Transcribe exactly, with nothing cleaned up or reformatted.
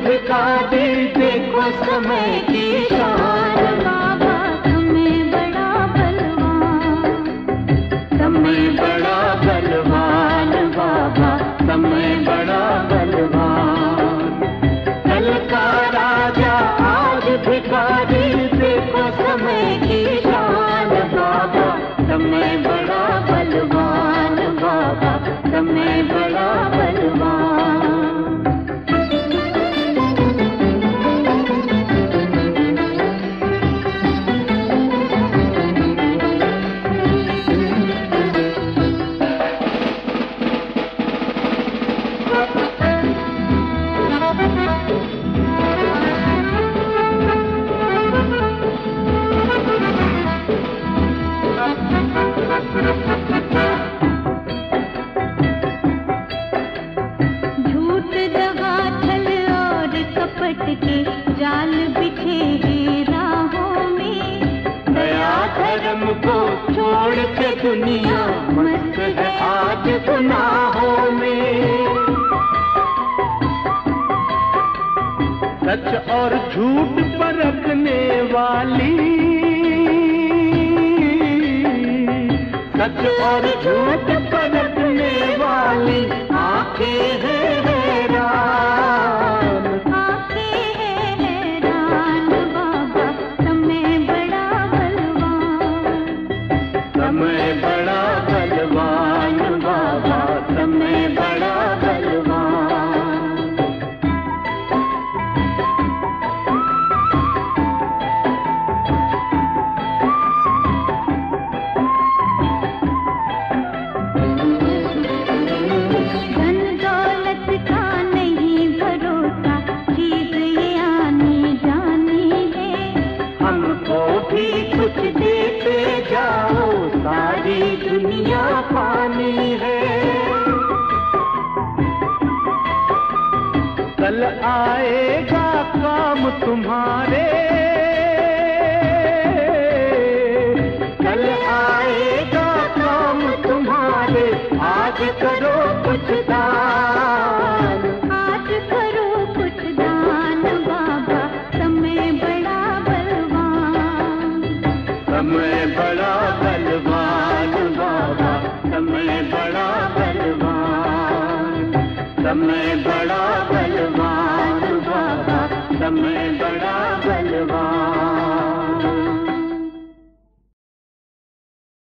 भिखारी देखो समय की शान। बाबा समय बड़ा बलवान, समय बड़ा बलवान बाबा, समय बड़ा बलवान। कल का राजा आज भिखारी देखो समय की शान। बाबा समय बड़ा बलवान बाबा, समय बड़ा बलवान। झूठ दगा छल और कपट के जाल बिछे हैं राहों में। दया धर्म को छोड़ के दुनिया मस्त है आज गुनाहों में। सच और झूठ परखने वाली, सच और झूठ परखने वाली आंखें हैं हैरान। आंखें हैं हैरान बाबा, समय बड़ा बलवान, समय बड़ा बलवान बाबा, समय बड़ा बलवान। धन दौलत का नहीं भरोसा, चीज ये आनी जानी है। हमको भी कुछ देते जाओ, सारी दुनिया पानी है। कल आएगा काम तुम्हारे, कल आएगा काम तुम्हारे। आज करो कुछ दान, आज करो कुछ दान बाबा, समय बड़ा बलवान, समय बड़ा बलवान बाबा, समय बड़ा बलवान। समय बड़ा बलवान बाबा, समय बड़ा बलवान।